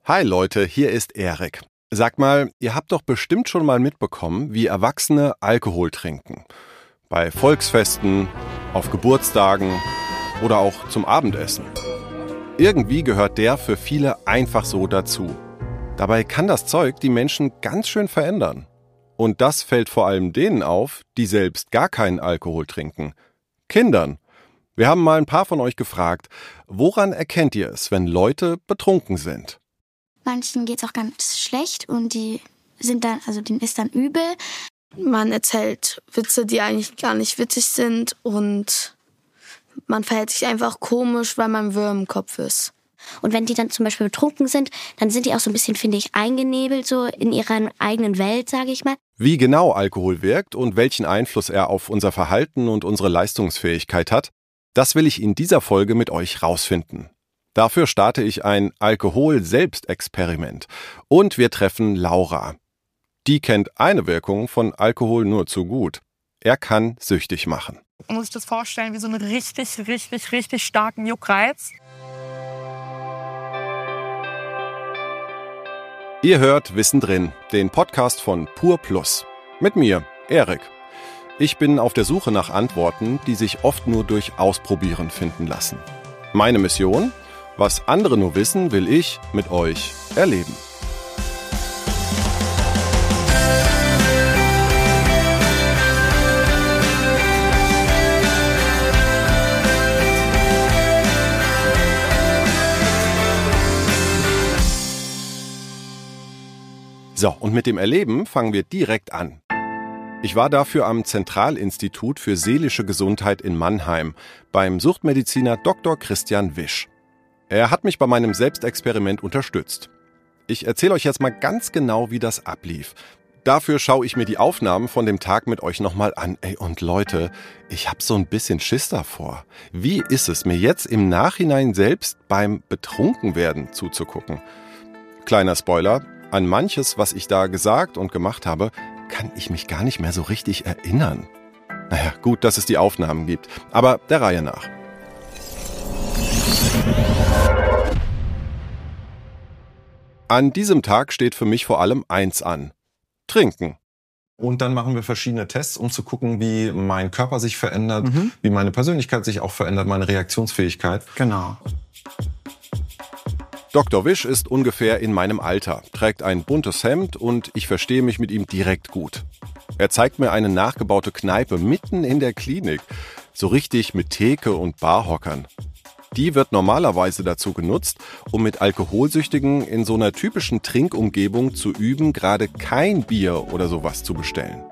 Hi Leute, hier ist Erik. Sag mal, ihr habt doch bestimmt schon mal mitbekommen, wie Erwachsene Alkohol trinken. Bei Volksfesten, auf Geburtstagen oder auch zum Abendessen. Irgendwie gehört der für viele einfach so dazu. Dabei kann das Zeug die Menschen ganz schön verändern. Und das fällt vor allem denen auf, die selbst gar keinen Alkohol trinken. Kindern. Wir haben mal ein paar von euch gefragt, woran erkennt ihr es, wenn Leute betrunken sind? Manchen geht's auch ganz schlecht und denen ist dann übel. Man erzählt Witze, die eigentlich gar nicht witzig sind und man verhält sich einfach komisch, weil man wirr im Kopf ist. Und wenn die dann zum Beispiel betrunken sind, dann sind die auch so ein bisschen, finde ich, eingenebelt so in ihrer eigenen Welt, sage ich mal. Wie genau Alkohol wirkt und welchen Einfluss er auf unser Verhalten und unsere Leistungsfähigkeit hat, das will ich in dieser Folge mit euch rausfinden. Dafür starte ich ein Alkohol-Selbstexperiment und wir treffen Laura. Die kennt eine Wirkung von Alkohol nur zu gut. Er kann süchtig machen. Man muss sich das vorstellen wie so einen richtig starken Juckreiz. Ihr hört Wissen drin, den Podcast von Pur Plus. Mit mir, Erik. Ich bin auf der Suche nach Antworten, die sich oft nur durch Ausprobieren finden lassen. Meine Mission? Was andere nur wissen, will ich mit euch erleben. So, und mit dem Erleben fangen wir direkt an. Ich war dafür am Zentralinstitut für seelische Gesundheit in Mannheim beim Suchtmediziner Dr. Christian Wisch. Er hat mich bei meinem Selbstexperiment unterstützt. Ich erzähle euch jetzt mal ganz genau, wie das ablief. Dafür schaue ich mir die Aufnahmen von dem Tag mit euch nochmal an. Und Leute, ich habe so ein bisschen Schiss davor. Wie ist es, mir jetzt im Nachhinein selbst beim Betrunkenwerden zuzugucken? Kleiner Spoiler, an manches, was ich da gesagt und gemacht habe, kann ich mich gar nicht mehr so richtig erinnern. Naja, gut, dass es die Aufnahmen gibt, aber der Reihe nach. An diesem Tag steht für mich vor allem eins an: Trinken. Und dann machen wir verschiedene Tests, um zu gucken, wie mein Körper sich verändert, wie meine Persönlichkeit sich auch verändert, meine Reaktionsfähigkeit. Genau. Dr. Wisch ist ungefähr in meinem Alter, trägt ein buntes Hemd und ich verstehe mich mit ihm direkt gut. Er zeigt mir eine nachgebaute Kneipe mitten in der Klinik, so richtig mit Theke und Barhockern. Die wird normalerweise dazu genutzt, um mit Alkoholsüchtigen in so einer typischen Trinkumgebung zu üben, gerade kein Bier oder sowas zu bestellen.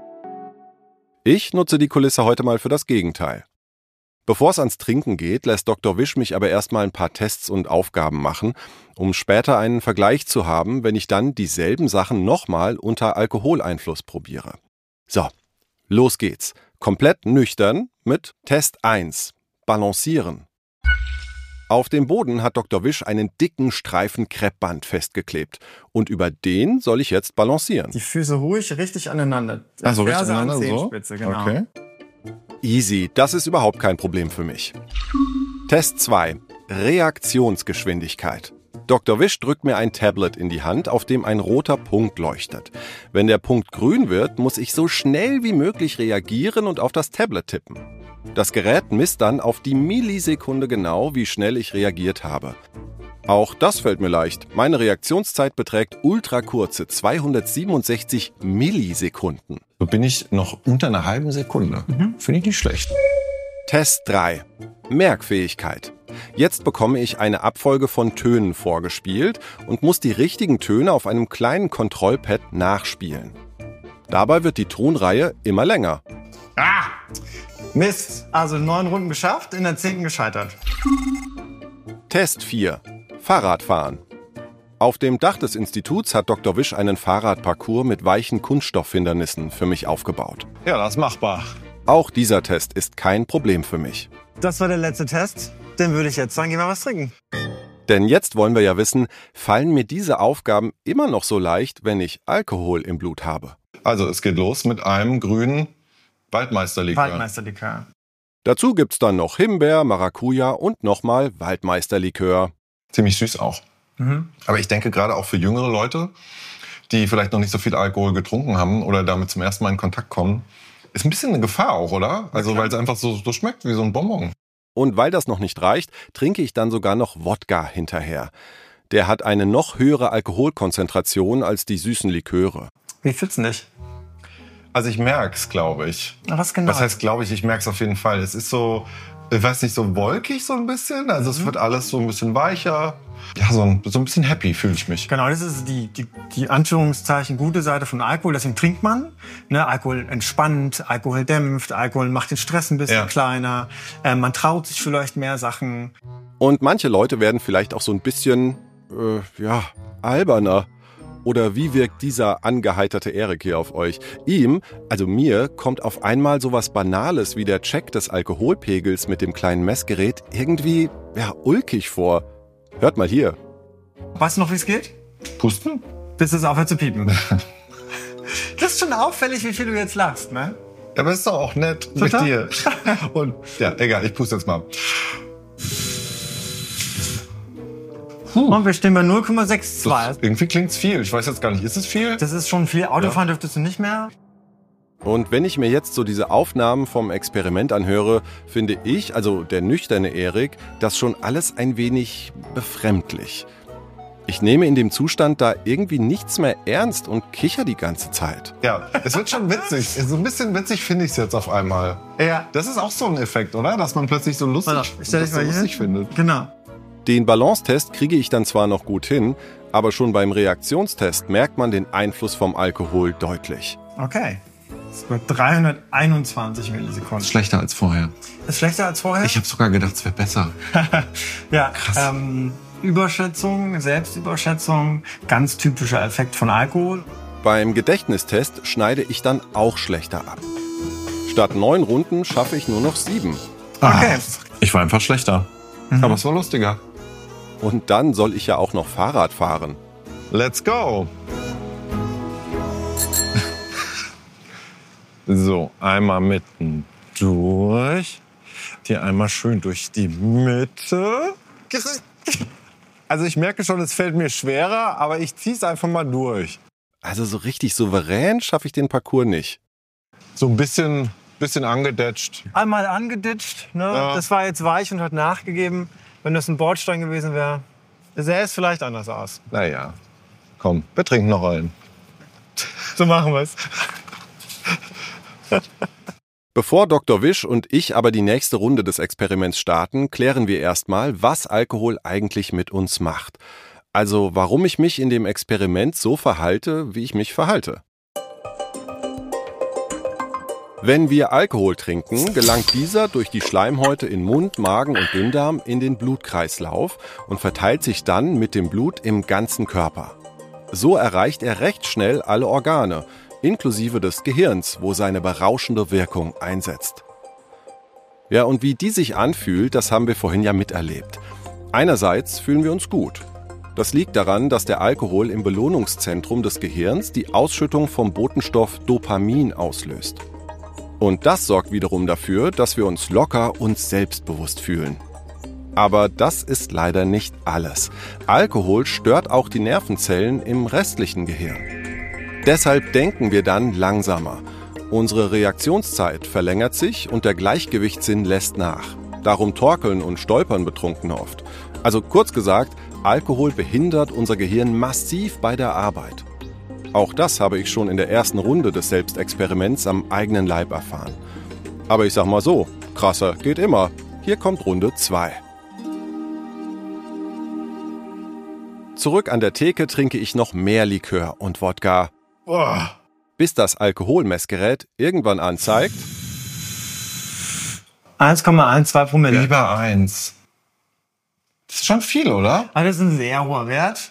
Ich nutze die Kulisse heute mal für das Gegenteil. Bevor es ans Trinken geht, lässt Dr. Wisch mich aber erstmal ein paar Tests und Aufgaben machen, um später einen Vergleich zu haben, wenn ich dann dieselben Sachen nochmal unter Alkoholeinfluss probiere. So, los geht's. Komplett nüchtern mit Test 1. Balancieren. Auf dem Boden hat Dr. Wisch einen dicken Streifen Kreppband festgeklebt. Und über den soll ich jetzt balancieren. Die Füße ruhig richtig aneinander. Also richtig Ferse an aneinander, so? Zehenspitze, genau. Okay. Easy, das ist überhaupt kein Problem für mich. Test 2. Reaktionsgeschwindigkeit. Dr. Wisch drückt mir ein Tablet in die Hand, auf dem ein roter Punkt leuchtet. Wenn der Punkt grün wird, muss ich so schnell wie möglich reagieren und auf das Tablet tippen. Das Gerät misst dann auf die Millisekunde genau, wie schnell ich reagiert habe. Auch das fällt mir leicht. Meine Reaktionszeit beträgt ultrakurze 267 Millisekunden. So bin ich noch unter einer halben Sekunde. Finde ich nicht schlecht. Test 3. Merkfähigkeit. Jetzt bekomme ich eine Abfolge von Tönen vorgespielt und muss die richtigen Töne auf einem kleinen Kontrollpad nachspielen. Dabei wird die Tonreihe immer länger. Mist, also 9 Runden geschafft, in der 10. gescheitert. Test 4. Fahrradfahren. Auf dem Dach des Instituts hat Dr. Wisch einen Fahrradparcours mit weichen Kunststoffhindernissen für mich aufgebaut. Ja, das ist machbar. Auch dieser Test ist kein Problem für mich. Das war der letzte Test. Dann würde ich jetzt sagen, gehen wir was trinken. Denn jetzt wollen wir ja wissen, fallen mir diese Aufgaben immer noch so leicht, wenn ich Alkohol im Blut habe? Also es geht los mit einem grünen Waldmeisterlikör. Waldmeisterlikör. Dazu gibt's dann noch Himbeer, Maracuja und nochmal Waldmeisterlikör. Ziemlich süß auch. Aber ich denke gerade auch für jüngere Leute, die vielleicht noch nicht so viel Alkohol getrunken haben oder damit zum ersten Mal in Kontakt kommen, ist ein bisschen eine Gefahr auch, oder? Also weil es einfach so schmeckt wie so ein Bonbon. Und weil das noch nicht reicht, trinke ich dann sogar noch Wodka hinterher. Der hat eine noch höhere Alkoholkonzentration als die süßen Liköre. Wie fühlst du dich? Also ich merk's, glaube ich. Was genau? Was heißt, glaube ich? Ich merk's auf jeden Fall. Es ist so, ich weiß nicht, so wolkig so ein bisschen. Also es wird alles so ein bisschen weicher. Ja, so ein bisschen happy fühle ich mich. Genau, das ist die Anführungszeichen gute Seite von Alkohol. Deswegen trinkt man. Ne? Alkohol entspannt, Alkohol dämpft, Alkohol macht den Stress ein bisschen kleiner. Man traut sich vielleicht mehr Sachen. Und manche Leute werden vielleicht auch so ein bisschen, alberner. Oder wie wirkt dieser angeheiterte Erik hier auf euch? Ihm, also mir, kommt auf einmal sowas Banales wie der Check des Alkoholpegels mit dem kleinen Messgerät irgendwie, ulkig vor. Hört mal hier. Weißt du noch, wie es geht? Pusten? Bis es aufhört zu piepen. Das ist schon auffällig, wie viel du jetzt lachst, ne? Ja, aber ist doch auch nett Total. mit dir. Und ja, egal, ich puste jetzt mal. Und wir stehen bei 0,62. Irgendwie klingt's viel. Ich weiß jetzt gar nicht, ist es viel? Das ist schon viel. Autofahren dürftest du nicht mehr. Und wenn ich mir jetzt so diese Aufnahmen vom Experiment anhöre, finde ich, also der nüchterne Erik, das schon alles ein wenig befremdlich. Ich nehme in dem Zustand da irgendwie nichts mehr ernst und kicher die ganze Zeit. Ja, es wird schon witzig. So ein bisschen witzig finde ich es jetzt auf einmal. Ja. Das ist auch so ein Effekt, oder? Dass man plötzlich so lustig findet. Genau. Den Balancetest kriege ich dann zwar noch gut hin, aber schon beim Reaktionstest merkt man den Einfluss vom Alkohol deutlich. Okay. Das wird 321 Millisekunden. Schlechter als vorher. Ist schlechter als vorher? Ich habe sogar gedacht, es wäre besser. Ja, krass. Überschätzung, Selbstüberschätzung, ganz typischer Effekt von Alkohol. Beim Gedächtnistest schneide ich dann auch schlechter ab. Statt 9 Runden schaffe ich nur noch 7. Okay. Ich war einfach schlechter. Aber es war lustiger. Und dann soll ich ja auch noch Fahrrad fahren. Let's go! So, einmal mitten durch. Hier einmal schön durch die Mitte. Also ich merke schon, es fällt mir schwerer, aber ich ziehe es einfach mal durch. Also so richtig souverän schaffe ich den Parcours nicht. So ein bisschen angedetscht. Einmal angeditscht, ne? Ja. Das war jetzt weich und hat nachgegeben. Wenn das ein Bordstein gewesen wäre, sähe es vielleicht anders aus. Naja, komm, wir trinken noch einen. So machen wir es. Bevor Dr. Wisch und ich aber die nächste Runde des Experiments starten, klären wir erstmal, was Alkohol eigentlich mit uns macht. Also warum ich mich in dem Experiment so verhalte, wie ich mich verhalte. Wenn wir Alkohol trinken, gelangt dieser durch die Schleimhäute in Mund, Magen und Dünndarm in den Blutkreislauf und verteilt sich dann mit dem Blut im ganzen Körper. So erreicht er recht schnell alle Organe, inklusive des Gehirns, wo seine berauschende Wirkung einsetzt. Ja, und wie die sich anfühlt, das haben wir vorhin ja miterlebt. Einerseits fühlen wir uns gut. Das liegt daran, dass der Alkohol im Belohnungszentrum des Gehirns die Ausschüttung vom Botenstoff Dopamin auslöst. Und das sorgt wiederum dafür, dass wir uns locker und selbstbewusst fühlen. Aber das ist leider nicht alles. Alkohol stört auch die Nervenzellen im restlichen Gehirn. Deshalb denken wir dann langsamer. Unsere Reaktionszeit verlängert sich und der Gleichgewichtssinn lässt nach. Darum torkeln und stolpern Betrunkene oft. Also kurz gesagt, Alkohol behindert unser Gehirn massiv bei der Arbeit. Auch das habe ich schon in der ersten Runde des Selbstexperiments am eigenen Leib erfahren. Aber ich sag mal so, krasser geht immer. Hier kommt Runde 2. Zurück an der Theke trinke ich noch mehr Likör und Wodka. Bis das Alkoholmessgerät irgendwann anzeigt 1,12 Promille. Lieber 1. Das ist schon viel, oder? Das ist ein sehr hoher Wert.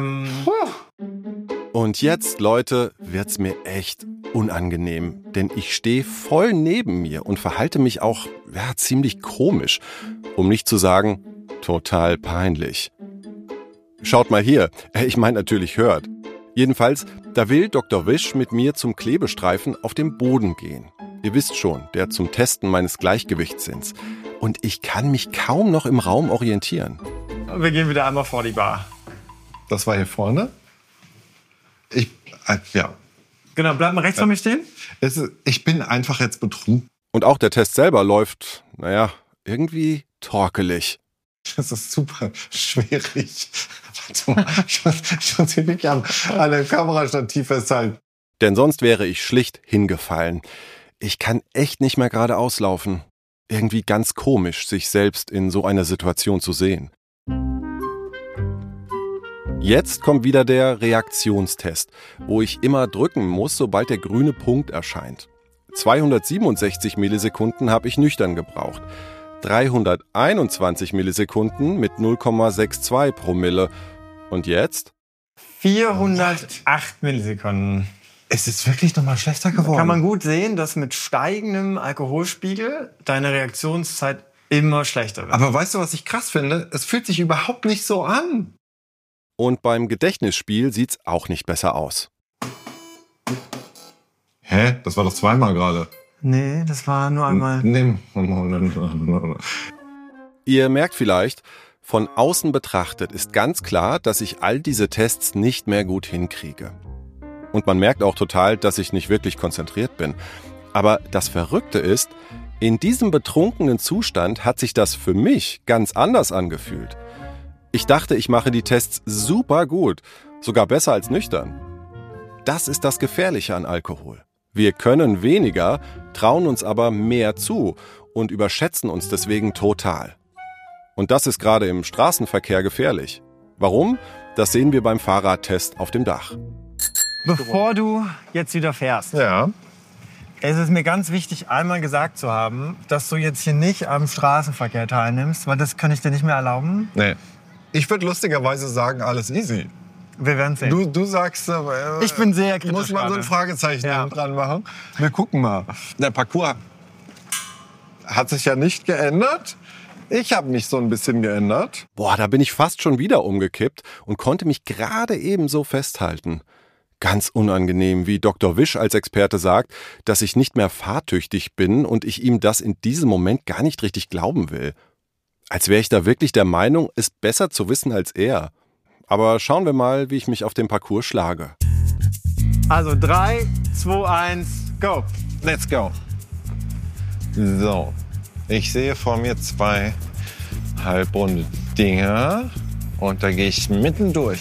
Und jetzt, Leute, wird's mir echt unangenehm. Denn ich stehe voll neben mir und verhalte mich auch ziemlich komisch. Um nicht zu sagen, total peinlich. Schaut mal hier. Ich meine natürlich hört. Jedenfalls, da will Dr. Wisch mit mir zum Klebestreifen auf dem Boden gehen. Ihr wisst schon, der zum Testen meines Gleichgewichtssinns. Und ich kann mich kaum noch im Raum orientieren. Wir gehen wieder einmal vor die Bar. Das war hier vorne. Ja. Genau, bleib mal rechts von mir stehen. Ich bin einfach jetzt betrunken. Und auch der Test selber läuft, irgendwie torkelig. Das ist super schwierig. Warte mal, ich muss hier wirklich an einem Kamerastativ festhalten. Denn sonst wäre ich schlicht hingefallen. Ich kann echt nicht mehr geradeaus laufen. Irgendwie ganz komisch, sich selbst in so einer Situation zu sehen. Jetzt kommt wieder der Reaktionstest, wo ich immer drücken muss, sobald der grüne Punkt erscheint. 267 Millisekunden habe ich nüchtern gebraucht. 321 Millisekunden mit 0,62 Promille. Und jetzt? 408 Millisekunden. Es ist wirklich nochmal schlechter geworden. Kann man gut sehen, dass mit steigendem Alkoholspiegel deine Reaktionszeit immer schlechter wird. Aber weißt du, was ich krass finde? Es fühlt sich überhaupt nicht so an. Und beim Gedächtnisspiel sieht's auch nicht besser aus. Hä? Das war doch zweimal gerade. Nee, das war nur einmal. Ihr merkt vielleicht, von außen betrachtet ist ganz klar, dass ich all diese Tests nicht mehr gut hinkriege. Und man merkt auch total, dass ich nicht wirklich konzentriert bin. Aber das Verrückte ist, in diesem betrunkenen Zustand hat sich das für mich ganz anders angefühlt. Ich dachte, ich mache die Tests super gut, sogar besser als nüchtern. Das ist das Gefährliche an Alkohol. Wir können weniger, trauen uns aber mehr zu und überschätzen uns deswegen total. Und das ist gerade im Straßenverkehr gefährlich. Warum? Das sehen wir beim Fahrradtest auf dem Dach. Bevor du jetzt wieder fährst, Ja. es ist mir ganz wichtig, einmal gesagt zu haben, dass du jetzt hier nicht am Straßenverkehr teilnimmst, weil das kann ich dir nicht mehr erlauben. Nee. Ich würde lustigerweise sagen, alles easy. Wir werden sehen. Du sagst, Ich bin sehr kritisch muss man so ein gerade. Fragezeichen Ja. dran machen. Wir gucken mal. Der Parcours hat sich ja nicht geändert. Ich habe mich so ein bisschen geändert. Boah, da bin ich fast schon wieder umgekippt und konnte mich gerade ebenso festhalten. Ganz unangenehm, wie Dr. Wisch als Experte sagt, dass ich nicht mehr fahrtüchtig bin und ich ihm das in diesem Moment gar nicht richtig glauben will. Als wäre ich da wirklich der Meinung, es besser zu wissen als er. Aber schauen wir mal, wie ich mich auf dem Parcours schlage. Also 3, 2, 1, go. Let's go. So, ich sehe vor mir 2 halbrunde Dinger und da gehe ich mitten durch.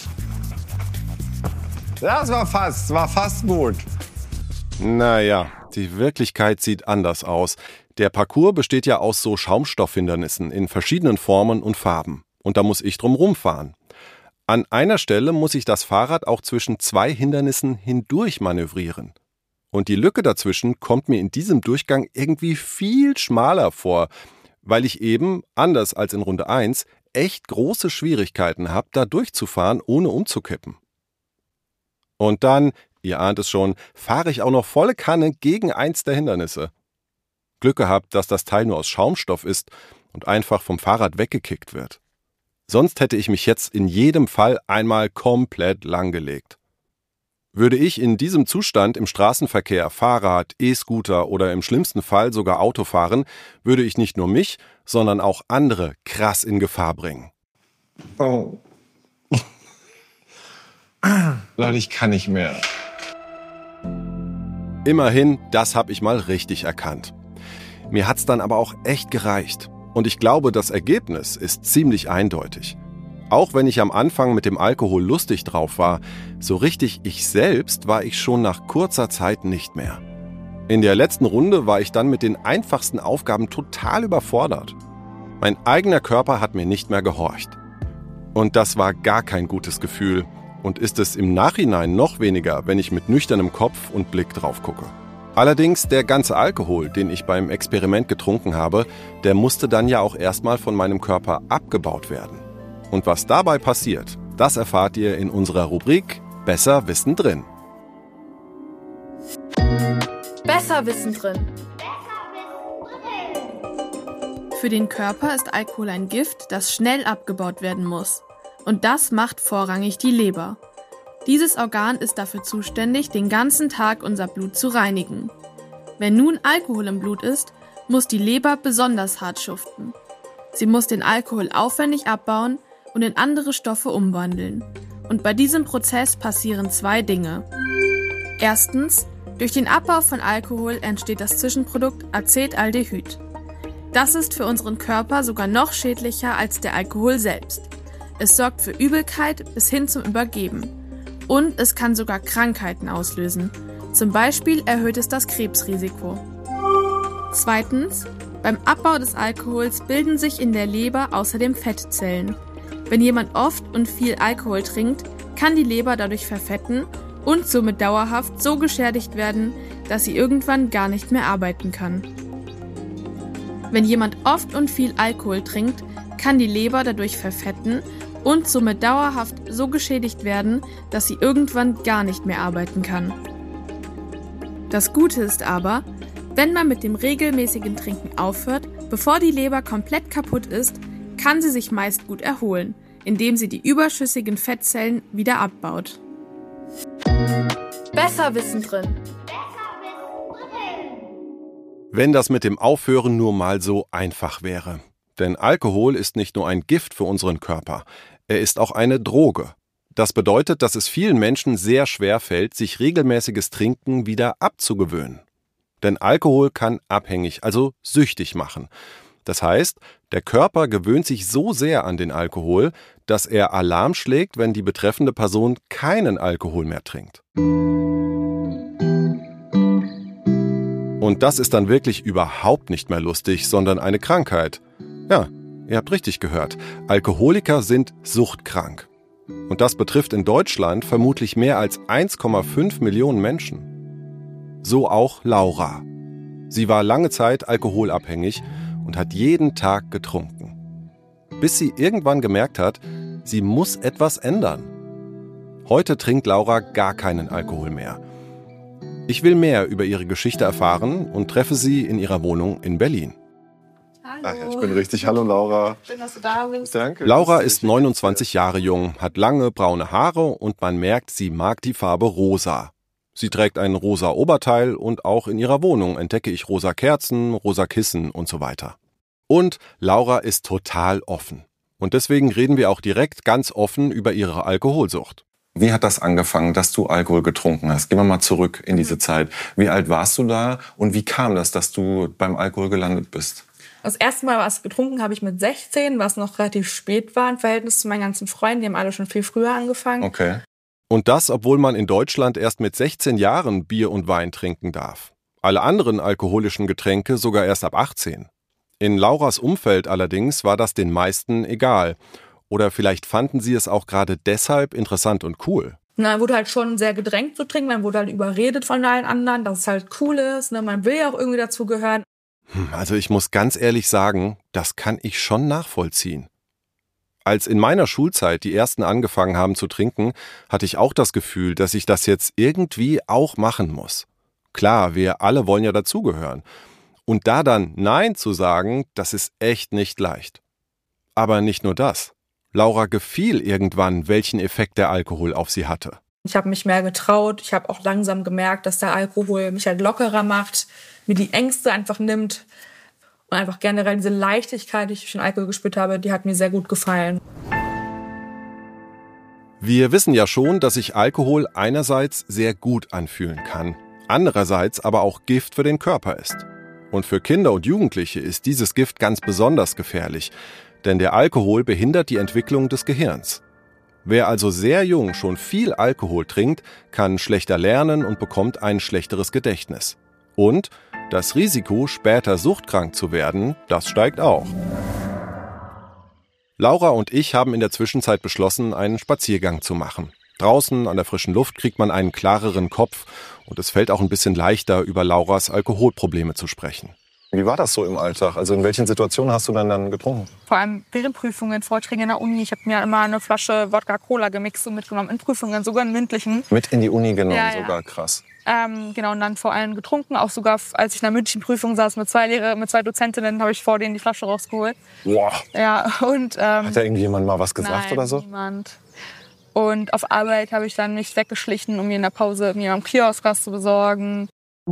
Das war fast gut. Naja, die Wirklichkeit sieht anders aus. Der Parcours besteht ja aus so Schaumstoffhindernissen in verschiedenen Formen und Farben. Und da muss ich drum rumfahren. An einer Stelle muss ich das Fahrrad auch zwischen 2 Hindernissen hindurch manövrieren. Und die Lücke dazwischen kommt mir in diesem Durchgang irgendwie viel schmaler vor, weil ich eben, anders als in Runde 1, echt große Schwierigkeiten habe, da durchzufahren, ohne umzukippen. Und dann, ihr ahnt es schon, fahre ich auch noch volle Kanne gegen eins der Hindernisse. Glück gehabt, dass das Teil nur aus Schaumstoff ist und einfach vom Fahrrad weggekickt wird. Sonst hätte ich mich jetzt in jedem Fall einmal komplett langgelegt. Würde ich in diesem Zustand im Straßenverkehr Fahrrad, E-Scooter oder im schlimmsten Fall sogar Auto fahren, würde ich nicht nur mich, sondern auch andere krass in Gefahr bringen. Oh. Leute, ich kann nicht mehr. Immerhin, das habe ich mal richtig erkannt. Mir hat's dann aber auch echt gereicht. Und ich glaube, das Ergebnis ist ziemlich eindeutig. Auch wenn ich am Anfang mit dem Alkohol lustig drauf war, so richtig ich selbst war ich schon nach kurzer Zeit nicht mehr. In der letzten Runde war ich dann mit den einfachsten Aufgaben total überfordert. Mein eigener Körper hat mir nicht mehr gehorcht. Und das war gar kein gutes Gefühl und ist es im Nachhinein noch weniger, wenn ich mit nüchternem Kopf und Blick drauf gucke. Allerdings, der ganze Alkohol, den ich beim Experiment getrunken habe, der musste dann ja auch erstmal von meinem Körper abgebaut werden. Und was dabei passiert, das erfahrt ihr in unserer Rubrik Besser Wissen drin. Besser Wissen drin. Für den Körper ist Alkohol ein Gift, das schnell abgebaut werden muss. Und das macht vorrangig die Leber. Dieses Organ ist dafür zuständig, den ganzen Tag unser Blut zu reinigen. Wenn nun Alkohol im Blut ist, muss die Leber besonders hart schuften. Sie muss den Alkohol aufwendig abbauen und in andere Stoffe umwandeln. Und bei diesem Prozess passieren 2 Dinge. Erstens, durch den Abbau von Alkohol entsteht das Zwischenprodukt Acetaldehyd. Das ist für unseren Körper sogar noch schädlicher als der Alkohol selbst. Es sorgt für Übelkeit bis hin zum Übergeben. Und es kann sogar Krankheiten auslösen. Zum Beispiel erhöht es das Krebsrisiko. Zweitens, beim Abbau des Alkohols bilden sich in der Leber außerdem Fettzellen. Wenn jemand oft und viel Alkohol trinkt, kann die Leber dadurch verfetten und somit dauerhaft so geschädigt werden, dass sie irgendwann gar nicht mehr arbeiten kann. Wenn jemand oft und viel Alkohol trinkt, kann die Leber dadurch verfetten und somit dauerhaft so geschädigt werden, dass sie irgendwann gar nicht mehr arbeiten kann. Das Gute ist aber, wenn man mit dem regelmäßigen Trinken aufhört, bevor die Leber komplett kaputt ist, kann sie sich meist gut erholen, indem sie die überschüssigen Fettzellen wieder abbaut. Besser Wissen drin. Wenn das mit dem Aufhören nur mal so einfach wäre. Denn Alkohol ist nicht nur ein Gift für unseren Körper, er ist auch eine Droge. Das bedeutet, dass es vielen Menschen sehr schwer fällt, sich regelmäßiges Trinken wieder abzugewöhnen. Denn Alkohol kann abhängig, also süchtig machen. Das heißt, der Körper gewöhnt sich so sehr an den Alkohol, dass er Alarm schlägt, wenn die betreffende Person keinen Alkohol mehr trinkt. Und das ist dann wirklich überhaupt nicht mehr lustig, sondern eine Krankheit. Ja, ihr habt richtig gehört. Alkoholiker sind suchtkrank. Und das betrifft in Deutschland vermutlich mehr als 1,5 Millionen Menschen. So auch Laura. Sie war lange Zeit alkoholabhängig und hat jeden Tag getrunken. Bis sie irgendwann gemerkt hat, sie muss etwas ändern. Heute trinkt Laura gar keinen Alkohol mehr. Ich will mehr über ihre Geschichte erfahren und treffe sie in ihrer Wohnung in Berlin. Hallo. Ach ja, ich bin richtig. Hallo Laura. Schön, dass du da bist. Danke. Laura ist 29 Jahre jung, hat lange braune Haare und man merkt, sie mag die Farbe rosa. Sie trägt ein rosa Oberteil und auch in ihrer Wohnung entdecke ich rosa Kerzen, rosa Kissen und so weiter. Und Laura ist total offen. Und deswegen reden wir auch direkt ganz offen über ihre Alkoholsucht. Wie hat das angefangen, dass du Alkohol getrunken hast? Gehen wir mal zurück in diese Zeit. Wie alt warst du da und wie kam das, dass du beim Alkohol gelandet bist? Das erste Mal was getrunken habe ich mit 16, was noch relativ spät war im Verhältnis zu meinen ganzen Freunden. Die haben alle schon viel früher angefangen. Okay. Und das, obwohl man in Deutschland erst mit 16 Jahren Bier und Wein trinken darf. Alle anderen alkoholischen Getränke sogar erst ab 18. In Lauras Umfeld allerdings war das den meisten egal. Oder vielleicht fanden sie es auch gerade deshalb interessant und cool. Man wurde halt schon sehr gedrängt zu trinken, man wurde halt überredet von allen anderen, dass es halt cool ist. Man will ja auch irgendwie dazugehören. Also ich muss ganz ehrlich sagen, das kann ich schon nachvollziehen. Als in meiner Schulzeit die Ersten angefangen haben zu trinken, hatte ich auch das Gefühl, dass ich das jetzt irgendwie auch machen muss. Klar, wir alle wollen ja dazugehören. Und da dann Nein zu sagen, das ist echt nicht leicht. Aber nicht nur das. Laura gefiel irgendwann, welchen Effekt der Alkohol auf sie hatte. Ich habe mich mehr getraut. Ich habe auch langsam gemerkt, dass der Alkohol mich halt lockerer macht, mir die Ängste einfach nimmt. Und einfach generell diese Leichtigkeit, die ich durch den Alkohol gespürt habe, die hat mir sehr gut gefallen. Wir wissen ja schon, dass sich Alkohol einerseits sehr gut anfühlen kann, andererseits aber auch Gift für den Körper ist. Und für Kinder und Jugendliche ist dieses Gift ganz besonders gefährlich, denn der Alkohol behindert die Entwicklung des Gehirns. Wer also sehr jung schon viel Alkohol trinkt, kann schlechter lernen und bekommt ein schlechteres Gedächtnis. Und das Risiko, später suchtkrank zu werden, das steigt auch. Laura und ich haben in der Zwischenzeit beschlossen, einen Spaziergang zu machen. Draußen an der frischen Luft kriegt man einen klareren Kopf und es fällt auch ein bisschen leichter, über Lauras Alkoholprobleme zu sprechen. Wie war das so im Alltag? Also in welchen Situationen hast du dann getrunken? Vor allem während Prüfungen, Vorträgen in der Uni. Ich habe mir immer eine Flasche Wodka-Cola gemixt und mitgenommen in Prüfungen, sogar in mündlichen. Mit in die Uni genommen, Ja. sogar krass. Genau, und dann vor allem getrunken. Auch sogar, als ich in einer mündlichen Prüfung saß mit zwei Dozentinnen, habe ich vor denen die Flasche rausgeholt. Boah. Ja, und, Hat da irgendjemand mal was gesagt nein, oder so? Niemand. Und auf Arbeit habe ich dann mich weggeschlichen, um mir in der Pause mir am Kiosk was zu besorgen.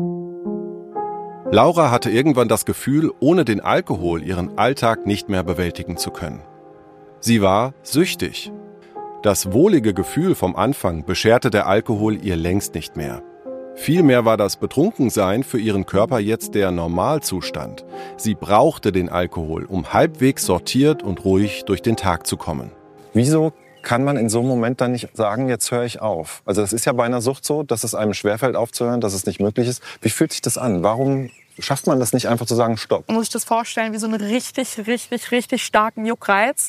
Laura hatte irgendwann das Gefühl, ohne den Alkohol ihren Alltag nicht mehr bewältigen zu können. Sie war süchtig. Das wohlige Gefühl vom Anfang bescherte der Alkohol ihr längst nicht mehr. Vielmehr war das Betrunkensein für ihren Körper jetzt der Normalzustand. Sie brauchte den Alkohol, um halbwegs sortiert und ruhig durch den Tag zu kommen. Wieso kann man in so einem Moment dann nicht sagen, jetzt höre ich auf? Also das ist ja bei einer Sucht so, dass es einem schwerfällt aufzuhören, dass es nicht möglich ist. Wie fühlt sich das an? Warum schafft man das nicht einfach zu sagen, stopp? Man muss sich das vorstellen wie so einen richtig starken Juckreiz.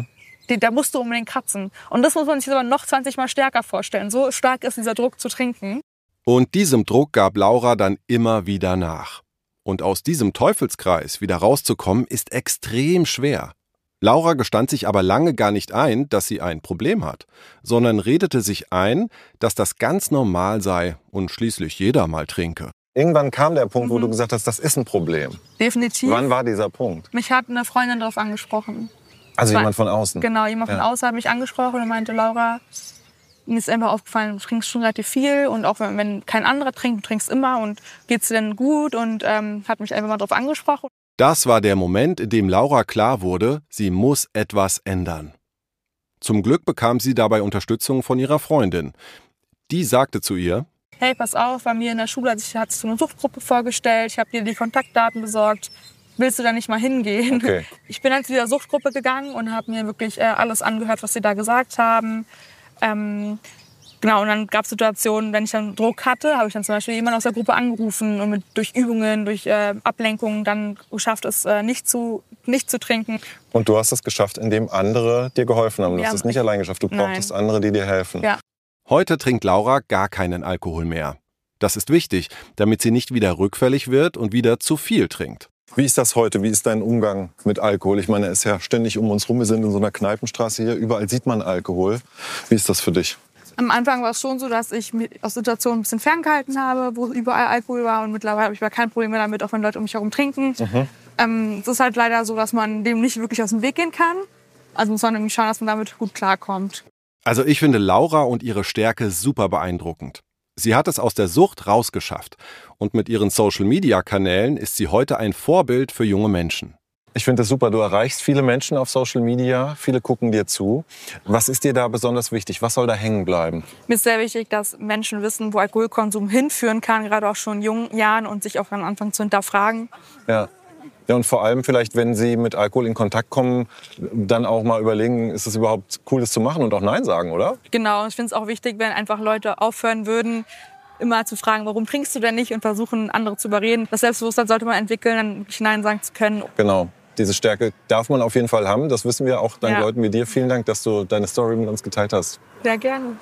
Da musst du unbedingt kratzen. Und das muss man sich aber noch 20 Mal stärker vorstellen. So stark ist dieser Druck zu trinken. Und diesem Druck gab Laura dann immer wieder nach. Und aus diesem Teufelskreis wieder rauszukommen, ist extrem schwer. Laura gestand sich aber lange gar nicht ein, dass sie ein Problem hat, sondern redete sich ein, dass das ganz normal sei und schließlich jeder mal trinke. Irgendwann kam der Punkt, wo du gesagt hast, das ist ein Problem. Definitiv. Wann war dieser Punkt? Mich hat eine Freundin darauf angesprochen. Also jemand von außen? Genau, jemand von außen hat mich angesprochen und meinte, Laura, mir ist einfach aufgefallen, du trinkst schon relativ viel und auch wenn kein anderer trinkt, du trinkst immer und geht's dir denn gut und hat mich einfach mal darauf angesprochen. Das war der Moment, in dem Laura klar wurde, sie muss etwas ändern. Zum Glück bekam sie dabei Unterstützung von ihrer Freundin. Die sagte zu ihr: Hey, pass auf, bei mir in der Schule hat sich so eine Suchtgruppe vorgestellt, ich habe dir die Kontaktdaten besorgt, willst du da nicht mal hingehen? Okay. Ich bin dann zu dieser Suchtgruppe gegangen und habe mir wirklich alles angehört, was sie da gesagt haben. Genau, und dann gab es Situationen, wenn ich dann Druck hatte, habe ich dann zum Beispiel jemanden aus der Gruppe angerufen und durch Übungen, durch Ablenkungen dann geschafft, es nicht zu trinken. Und du hast es geschafft, indem andere dir geholfen haben. Du hast es nicht allein geschafft, du brauchtest andere, die dir helfen. Ja. Heute trinkt Laura gar keinen Alkohol mehr. Das ist wichtig, damit sie nicht wieder rückfällig wird und wieder zu viel trinkt. Wie ist das heute? Wie ist dein Umgang mit Alkohol? Ich meine, es ist ja ständig um uns rum. Wir sind in so einer Kneipenstraße hier. Überall sieht man Alkohol. Wie ist das für dich? Am Anfang war es schon so, dass ich mich aus Situationen ein bisschen ferngehalten habe, wo überall Alkohol war. Und mittlerweile habe ich aber kein Problem mehr damit, auch wenn Leute um mich herum trinken. Es ist halt leider so, dass man dem nicht wirklich aus dem Weg gehen kann. Also muss man irgendwie schauen, dass man damit gut klarkommt. Also ich finde Laura und ihre Stärke super beeindruckend. Sie hat es aus der Sucht rausgeschafft. Und mit ihren Social-Media-Kanälen ist sie heute ein Vorbild für junge Menschen. Ich finde das super. Du erreichst viele Menschen auf Social Media. Viele gucken dir zu. Was ist dir da besonders wichtig? Was soll da hängen bleiben? Mir ist sehr wichtig, dass Menschen wissen, wo Alkoholkonsum hinführen kann, gerade auch schon in jungen Jahren und sich auch dann anfangen zu hinterfragen. Ja, und vor allem vielleicht, wenn sie mit Alkohol in Kontakt kommen, dann auch mal überlegen, ist es überhaupt cool, das zu machen und auch Nein sagen, oder? Genau, ich finde es auch wichtig, wenn einfach Leute aufhören würden, immer zu fragen, warum trinkst du denn nicht und versuchen, andere zu überreden. Das Selbstbewusstsein sollte man entwickeln, dann wirklich Nein sagen zu können. Genau. Diese Stärke darf man auf jeden Fall haben. Das wissen wir auch dank Leuten wie dir. Vielen Dank, dass du deine Story mit uns geteilt hast. Sehr gerne.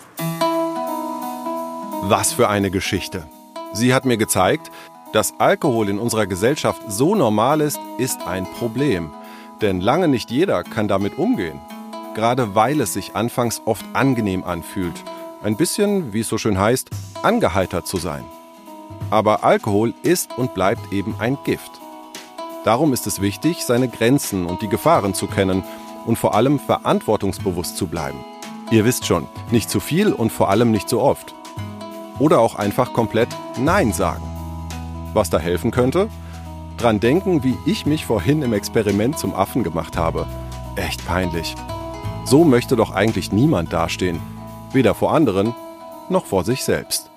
Was für eine Geschichte. Sie hat mir gezeigt, dass Alkohol in unserer Gesellschaft so normal ist ein Problem. Denn lange nicht jeder kann damit umgehen. Gerade weil es sich anfangs oft angenehm anfühlt. Ein bisschen, wie es so schön heißt, angeheitert zu sein. Aber Alkohol ist und bleibt eben ein Gift. Darum ist es wichtig, seine Grenzen und die Gefahren zu kennen und vor allem verantwortungsbewusst zu bleiben. Ihr wisst schon, nicht zu viel und vor allem nicht so oft. Oder auch einfach komplett Nein sagen. Was da helfen könnte? Dran denken, wie ich mich vorhin im Experiment zum Affen gemacht habe. Echt peinlich. So möchte doch eigentlich niemand dastehen. Weder vor anderen, noch vor sich selbst.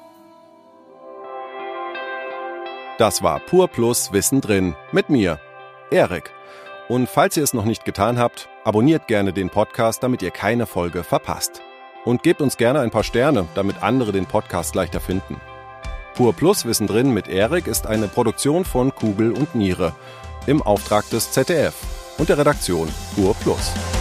Das war Pur Plus Wissen drin mit mir, Erik. Und falls ihr es noch nicht getan habt, abonniert gerne den Podcast, damit ihr keine Folge verpasst. Und gebt uns gerne ein paar Sterne, damit andere den Podcast leichter finden. Pur Plus Wissen drin mit Erik ist eine Produktion von Kugel und Niere im Auftrag des ZDF und der Redaktion Pur Plus.